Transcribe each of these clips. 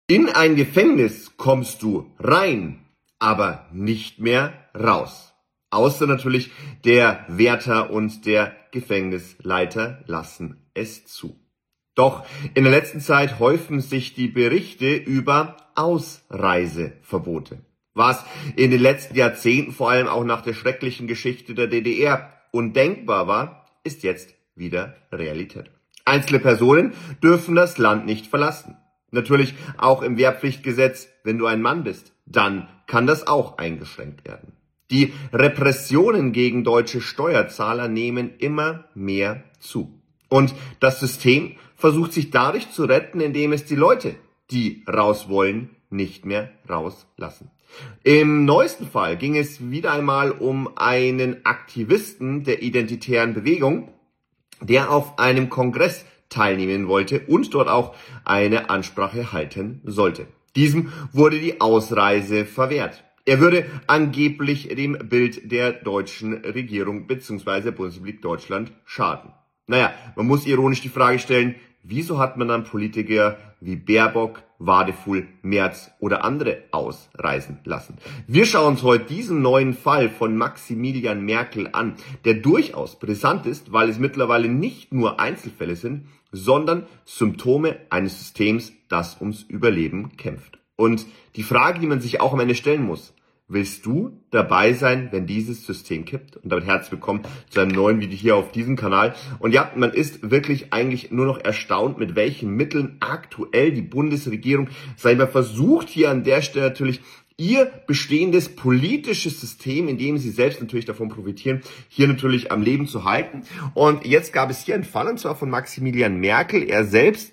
In ein Gefängnis kommst du rein, aber nicht mehr raus. Außer natürlich der Wärter und der Gefängnisleiter lassen es zu. Doch in der letzten Zeit häufen sich die Berichte über Ausreiseverbote. Was in den letzten Jahrzehnten, vor allem auch nach der schrecklichen Geschichte der DDR, undenkbar war, ist jetzt wieder Realität. Einzelne Personen dürfen das Land nicht verlassen. Natürlich auch im Wehrpflichtgesetz, wenn du ein Mann bist, dann kann das auch eingeschränkt werden. Die Repressionen gegen deutsche Steuerzahler nehmen immer mehr zu. Und das System versucht sich dadurch zu retten, indem es die Leute, die raus wollen, nicht mehr rauslassen. Im neuesten Fall ging es wieder einmal um einen Aktivisten der identitären Bewegung, der auf einem Kongress teilnehmen wollte und dort auch eine Ansprache halten sollte. Diesem wurde die Ausreise verwehrt. Er würde angeblich dem Bild der deutschen Regierung bzw. Bundesrepublik Deutschland schaden. Naja, man muss ironisch die Frage stellen, wieso hat man dann Politiker wie Baerbock, Wadefuhl, Merz oder andere ausreisen lassen? Wir schauen uns heute diesen neuen Fall von Maximilian Merkel an, der durchaus brisant ist, weil es mittlerweile nicht nur Einzelfälle sind, sondern Symptome eines Systems, das ums Überleben kämpft. Und die Frage, die man sich auch am Ende stellen muss: Willst du dabei sein, wenn dieses System kippt? Und damit herzlich willkommen zu einem neuen Video hier auf diesem Kanal. Und ja, man ist wirklich eigentlich nur noch erstaunt, mit welchen Mitteln aktuell die Bundesregierung, versucht hier an der Stelle natürlich ihr bestehendes politisches System, in dem sie selbst natürlich davon profitieren, hier natürlich am Leben zu halten. Und jetzt gab es hier einen Fall, und zwar von Maximilian Merkel. Er selbst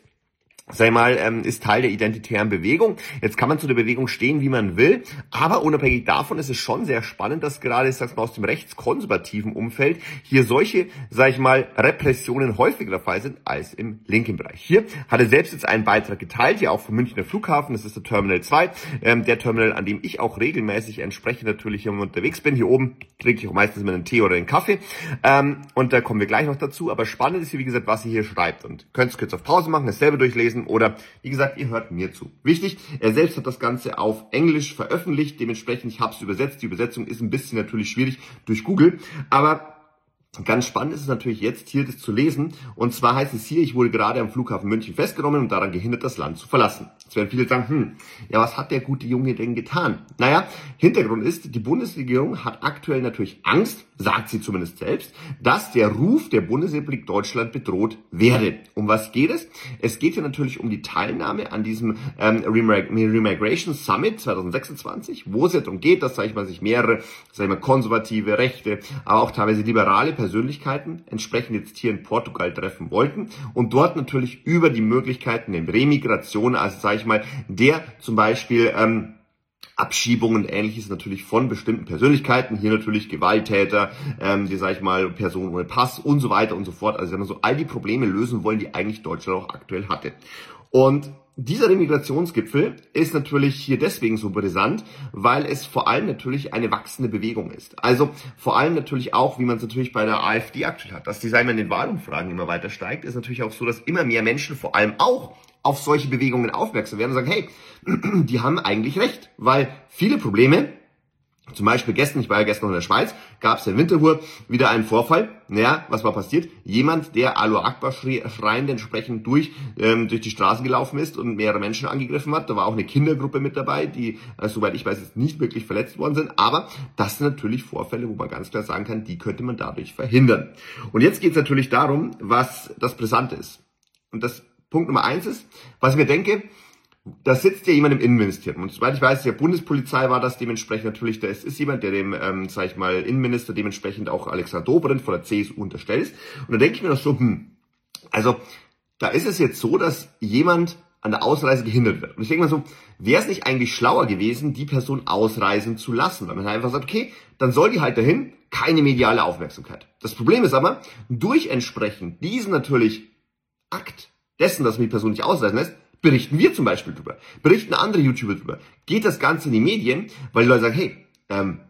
ist Teil der identitären Bewegung. Jetzt kann man zu der Bewegung stehen, wie man will, aber unabhängig davon ist es schon sehr spannend, dass gerade, aus dem rechtskonservativen Umfeld hier solche, Repressionen häufiger der Fall sind als im linken Bereich. Hier hat er selbst jetzt einen Beitrag geteilt, hier auch vom Münchner Flughafen, das ist der Terminal 2, der Terminal, an dem ich auch regelmäßig entsprechend natürlich hier unterwegs bin. Hier oben trinke ich auch meistens mal einen Tee oder einen Kaffee, und da kommen wir gleich noch dazu, aber spannend ist hier, wie gesagt, was er hier schreibt, und könnt es kurz auf Pause machen, das selber durchlesen. Oder, wie gesagt, ihr hört mir zu. Wichtig, er selbst hat das Ganze auf Englisch veröffentlicht, dementsprechend, ich habe es übersetzt. Die Übersetzung ist ein bisschen natürlich schwierig durch Google, aber ganz spannend ist es natürlich jetzt, hier das zu lesen. Und zwar heißt es hier: Ich wurde gerade am Flughafen München festgenommen und daran gehindert, das Land zu verlassen. Jetzt werden viele sagen, ja, was hat der gute Junge denn getan? Naja, Hintergrund ist, die Bundesregierung hat aktuell natürlich Angst, sagt sie zumindest selbst, dass der Ruf der Bundesrepublik Deutschland bedroht werde. Um was geht es? Es geht hier natürlich um die Teilnahme an diesem Remigration Summit 2026, wo es ja darum geht, dass, sich mehrere, konservative, rechte, aber auch teilweise liberale Persönlichkeiten entsprechend jetzt hier in Portugal treffen wollten und dort natürlich über die Möglichkeiten der Remigration, also der zum Beispiel Abschiebungen und Ähnliches natürlich von bestimmten Persönlichkeiten, hier natürlich Gewalttäter, die, Personen ohne Pass und so weiter und so fort, also so all die Probleme lösen wollen, die eigentlich Deutschland auch aktuell hatte. Und dieser Remigrationsgipfel ist natürlich hier deswegen so brisant, weil es vor allem natürlich eine wachsende Bewegung ist. Also vor allem natürlich auch, wie man es natürlich bei der AfD aktuell hat, dass die, in den Wahlumfragen immer weiter steigt, ist natürlich auch so, dass immer mehr Menschen vor allem auch auf solche Bewegungen aufmerksam werden und sagen, hey, die haben eigentlich recht, weil viele Probleme, zum Beispiel gestern, ich war ja gestern noch in der Schweiz, gab es in Winterthur wieder einen Vorfall. Naja, was war passiert? Jemand, der Allahu Akbar schreiend entsprechend durch die Straße gelaufen ist und mehrere Menschen angegriffen hat. Da war auch eine Kindergruppe mit dabei, die, soweit ich weiß, jetzt nicht wirklich verletzt worden sind. Aber das sind natürlich Vorfälle, wo man ganz klar sagen kann, die könnte man dadurch verhindern. Und jetzt geht es natürlich darum, was das Brisante ist. Und das Punkt Nummer 1 ist, was ich mir denke, da sitzt ja jemand im Innenministerium. Und soweit ich weiß, der Bundespolizei war das dementsprechend natürlich, da ist jemand, der dem, Innenminister dementsprechend auch Alexander Dobrindt von der CSU unterstellt ist. Und da denke ich mir noch so, also da ist es jetzt so, dass jemand an der Ausreise gehindert wird. Und ich denke mir so, wäre es nicht eigentlich schlauer gewesen, die Person ausreisen zu lassen? Weil man einfach sagt, okay, dann soll die halt dahin, keine mediale Aufmerksamkeit. Das Problem ist aber, durch entsprechend diesen natürlich Akt dessen, dass man die Person nicht ausreisen lässt, berichten wir zum Beispiel drüber, berichten andere YouTuber drüber, geht das Ganze in die Medien, weil die Leute sagen, hey,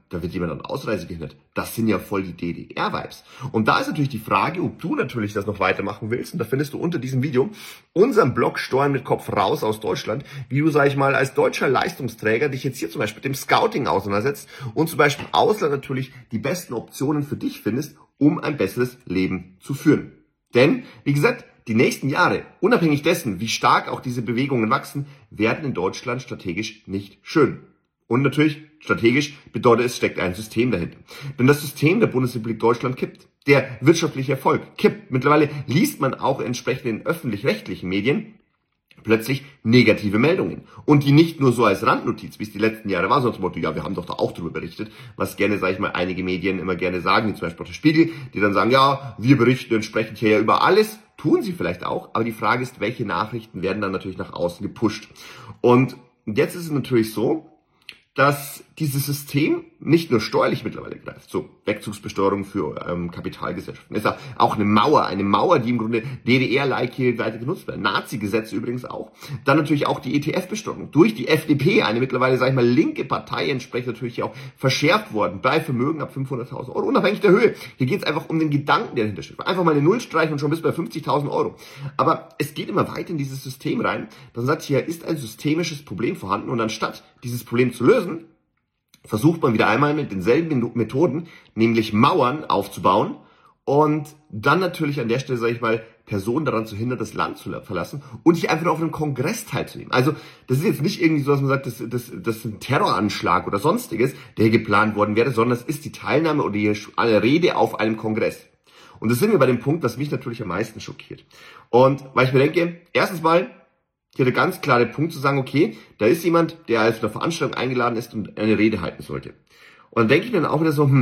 da wird jemand an Ausreise gehindert. Das sind ja voll die DDR-Vibes. Und da ist natürlich die Frage, ob du natürlich das noch weitermachen willst. Und da findest du unter diesem Video unseren Blog Steuern mit Kopf raus aus Deutschland, wie du, sag ich mal, als deutscher Leistungsträger dich jetzt hier zum Beispiel mit dem Scouting auseinandersetzt und zum Beispiel im Ausland natürlich die besten Optionen für dich findest, um ein besseres Leben zu führen. Denn, wie gesagt, die nächsten Jahre, unabhängig dessen, wie stark auch diese Bewegungen wachsen, werden in Deutschland strategisch nicht schön. Und natürlich, strategisch bedeutet es, steckt ein System dahinter. Denn das System der Bundesrepublik Deutschland kippt. Der wirtschaftliche Erfolg kippt. Mittlerweile liest man auch entsprechend in öffentlich-rechtlichen Medien plötzlich negative Meldungen. Und die nicht nur so als Randnotiz, wie es die letzten Jahre war, sondern zum Motto, ja, wir haben doch da auch drüber berichtet, was gerne, sage ich mal, einige Medien immer gerne sagen, wie zum Beispiel auch der Spiegel, die dann sagen, ja, wir berichten entsprechend hier ja über alles, tun sie vielleicht auch, aber die Frage ist, welche Nachrichten werden dann natürlich nach außen gepusht. Und jetzt ist es natürlich so, dass dieses System nicht nur steuerlich mittlerweile greift, so Wegzugsbesteuerung für Kapitalgesellschaften, ist auch eine Mauer, die im Grunde DDR-like hier weiter genutzt wird. Nazi-Gesetze übrigens auch. Dann natürlich auch die ETF-Besteuerung durch die FDP, eine mittlerweile, sag ich mal, linke Partei, entsprechend natürlich auch verschärft worden bei Vermögen ab 500.000 Euro, unabhängig der Höhe. Hier geht es einfach um den Gedanken, der dahinter steht. Einfach mal eine Null streichen und schon bis bei 50.000 Euro. Aber es geht immer weiter in dieses System rein, dass man sagt, hier ist ein systemisches Problem vorhanden und anstatt dieses Problem zu lösen, versucht man wieder einmal mit denselben Methoden, nämlich Mauern aufzubauen und dann natürlich an der Stelle, sage ich mal, Personen daran zu hindern, das Land zu verlassen und sich einfach nur auf einem Kongress teilzunehmen. Also das ist jetzt nicht irgendwie so, dass man sagt, das ist ein Terroranschlag oder sonstiges, der geplant worden wäre, sondern es ist die Teilnahme oder die Rede auf einem Kongress. Und das sind wir bei dem Punkt, was mich natürlich am meisten schockiert. Und weil ich mir denke, erstens mal, hier der ganz klare Punkt zu sagen, okay, da ist jemand, der als eine Veranstaltung eingeladen ist und eine Rede halten sollte. Und dann denke ich mir dann auch wieder so,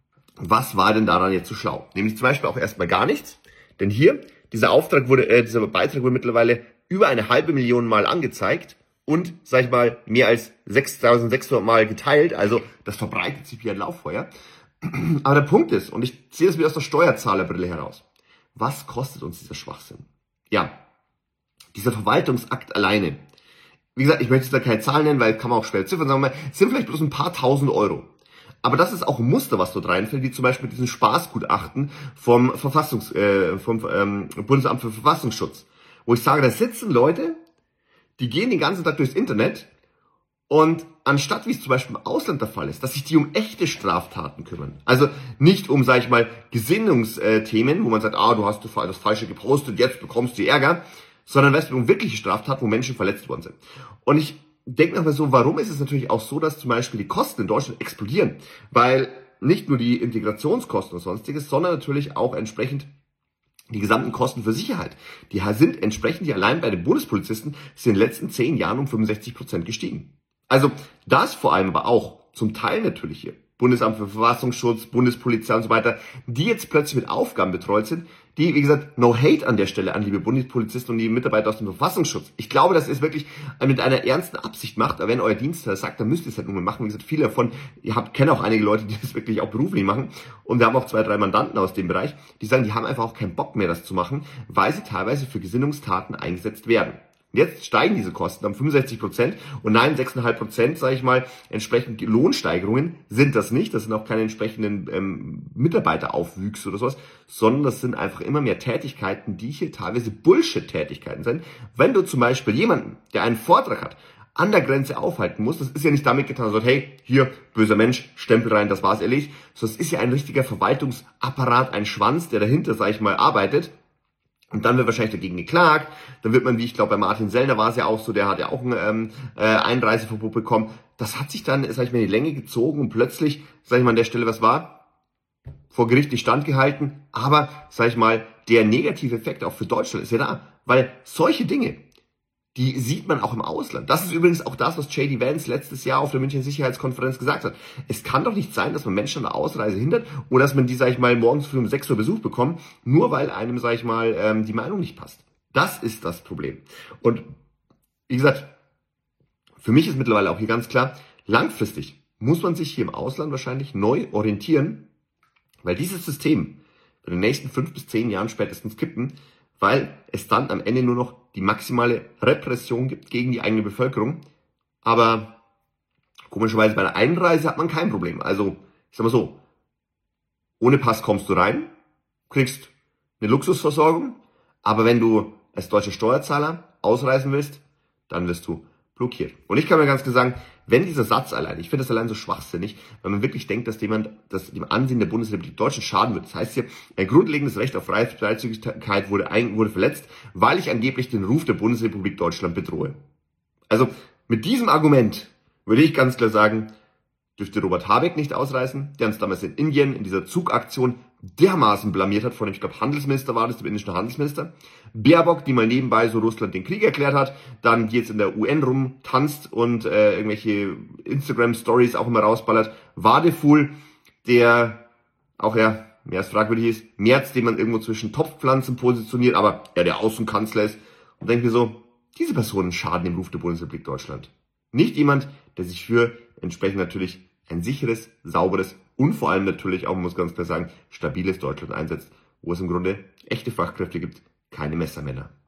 was war denn daran jetzt so schlau? Nämlich zum Beispiel auch erstmal gar nichts, denn hier, dieser Beitrag wurde mittlerweile über 500.000 Mal angezeigt und, sag ich mal, mehr als 6.600 Mal geteilt, also das verbreitet sich wie ein Lauffeuer. Aber der Punkt ist, und ich sehe das wieder aus der Steuerzahlerbrille heraus, was kostet uns dieser Schwachsinn? Ja, dieser Verwaltungsakt alleine. Wie gesagt, ich möchte jetzt da keine Zahlen nennen, weil kann man auch schwer ziffern, sagen wir mal, es sind vielleicht bloß ein paar tausend Euro. Aber das ist auch ein Muster, was dort reinfällt, wie zum Beispiel diesen Spaßgutachten vom Bundesamt für Verfassungsschutz. Wo ich sage, da sitzen Leute, die gehen den ganzen Tag durchs Internet und anstatt, wie es zum Beispiel im Ausland der Fall ist, dass sich die um echte Straftaten kümmern, also nicht um, sag ich mal, Gesinnungsthemen, wo man sagt, du hast das Falsche gepostet, jetzt bekommst du Ärger, sondern weißt du, um wirkliche Straftaten, wo Menschen verletzt worden sind. Und ich denke nochmal so, warum ist es natürlich auch so, dass zum Beispiel die Kosten in Deutschland explodieren? Weil nicht nur die Integrationskosten und sonstiges, sondern natürlich auch entsprechend die gesamten Kosten für Sicherheit. Die sind entsprechend, die allein bei den Bundespolizisten sind in den letzten 10 Jahren um 65% gestiegen. Also das vor allem aber auch zum Teil natürlich hier Bundesamt für Verfassungsschutz, Bundespolizei und so weiter, die jetzt plötzlich mit Aufgaben betreut sind, die, wie gesagt, no hate an der Stelle an liebe Bundespolizisten und die Mitarbeiter aus dem Verfassungsschutz. Ich glaube, dass ihr es wirklich mit einer ernsten Absicht macht, aber wenn euer Dienst das sagt, dann müsst ihr es halt nun mal machen. Wie gesagt, viele davon, kenne auch einige Leute, die das wirklich auch beruflich machen und wir haben auch 2, 3 Mandanten aus dem Bereich, die sagen, die haben einfach auch keinen Bock mehr, das zu machen, weil sie teilweise für Gesinnungstaten eingesetzt werden. Jetzt steigen diese Kosten um 65% und nein, 6,5%, sage ich mal, entsprechend Lohnsteigerungen sind das nicht. Das sind auch keine entsprechenden Mitarbeiteraufwüchse oder sowas, sondern das sind einfach immer mehr Tätigkeiten, die hier teilweise Bullshit-Tätigkeiten sind. Wenn du zum Beispiel jemanden, der einen Vortrag hat, an der Grenze aufhalten musst, das ist ja nicht damit getan, dass du sagst, hey, hier, böser Mensch, Stempel rein, das war's erledigt, sondern es ist ja ein richtiger Verwaltungsapparat, ein Schwanz, der dahinter, sage ich mal, arbeitet. Und dann wird wahrscheinlich dagegen geklagt. Dann wird man, wie ich glaube, bei Martin Sellner war es ja auch so, der hat ja auch ein Einreiseverbot bekommen. Das hat sich dann, sag ich mal, in die Länge gezogen und plötzlich, sag ich mal, an der Stelle, was war? Vor Gericht nicht standgehalten. Aber, sag ich mal, der negative Effekt auch für Deutschland ist ja da. Weil solche Dinge, die sieht man auch im Ausland. Das ist übrigens auch das, was J.D. Vance letztes Jahr auf der Münchner Sicherheitskonferenz gesagt hat. Es kann doch nicht sein, dass man Menschen an der Ausreise hindert oder dass man die, sag ich mal, morgens früh um 6 Uhr Besuch bekommt, nur weil einem, sag ich mal, die Meinung nicht passt. Das ist das Problem. Und wie gesagt, für mich ist mittlerweile auch hier ganz klar, langfristig muss man sich hier im Ausland wahrscheinlich neu orientieren, weil dieses System in den nächsten 5 bis 10 Jahren spätestens kippen, weil es dann am Ende nur noch die maximale Repression gibt gegen die eigene Bevölkerung. Aber Komischerweise bei der Einreise hat man kein Problem. Also, ich sag mal so, ohne Pass kommst du rein, kriegst eine Luxusversorgung, aber wenn du als deutscher Steuerzahler ausreisen willst, dann wirst du blockiert. Und ich kann mir ganz klar sagen, wenn dieser Satz allein, ich finde das allein so schwachsinnig, weil man wirklich denkt, dass dem Ansehen der Bundesrepublik Deutschland schaden wird. Das heißt hier, ein grundlegendes Recht auf Freizügigkeit wurde verletzt, weil ich angeblich den Ruf der Bundesrepublik Deutschland bedrohe. Also mit diesem Argument würde ich ganz klar sagen, dürfte Robert Habeck nicht ausreisen, der uns damals in Indien in dieser Zugaktion dermaßen blamiert hat, von dem, ich glaube, Handelsminister war das, dem indischen Handelsminister. Baerbock, die mal nebenbei so Russland den Krieg erklärt hat, dann die jetzt in der UN rumtanzt und irgendwelche Instagram-Stories auch immer rausballert. Wadefuhl, der auch ja mehr als fragwürdig ist. Merz, den man irgendwo zwischen Topfpflanzen positioniert, aber der Außenkanzler ist. Und denke mir so, diese Personen schaden dem Ruf der Bundesrepublik Deutschland. Nicht jemand, der sich für entsprechend natürlich ein sicheres, sauberes und vor allem natürlich auch, man muss ganz klar sagen, stabiles Deutschland einsetzt, wo es im Grunde echte Fachkräfte gibt, keine Messermänner.